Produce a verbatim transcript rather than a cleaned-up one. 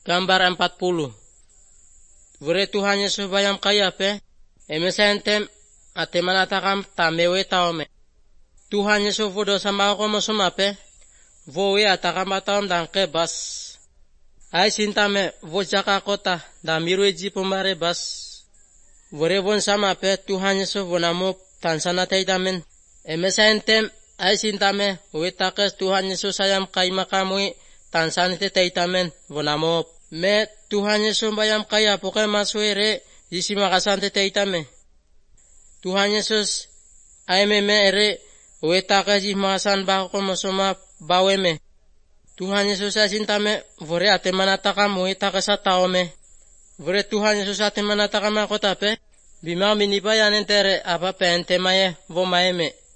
Gambar empat puluh. Vore Tuhan Yesus bayam kaya pe, emesentem ate manatakam tamewe taome. Tuhan Yesus vodo sama ako mosuma pe, vowe atakam ataom dan kebas. Ay sintame vojaka kota dan mirwe jipo mare bas. Vore von sama pe Tuhan Yesus vonamo tansana teitamen. Emesentem ay sintame wetakes Tuhan Yesus ayam kay makamui tansanite teitamen vonamo. Me Tuhan Yesus bayam kaya poke masuere jisi makasante teitame. Tuhan Yesus aime me ere wetaka jis makasan bako mosoma baweme. Tuhan Yesus asintame vore ate manataka wetaka sa taome. Vore Tuhan Yesus ate manataka makotape bima minipayan entere apa pe entemaye vomaeme.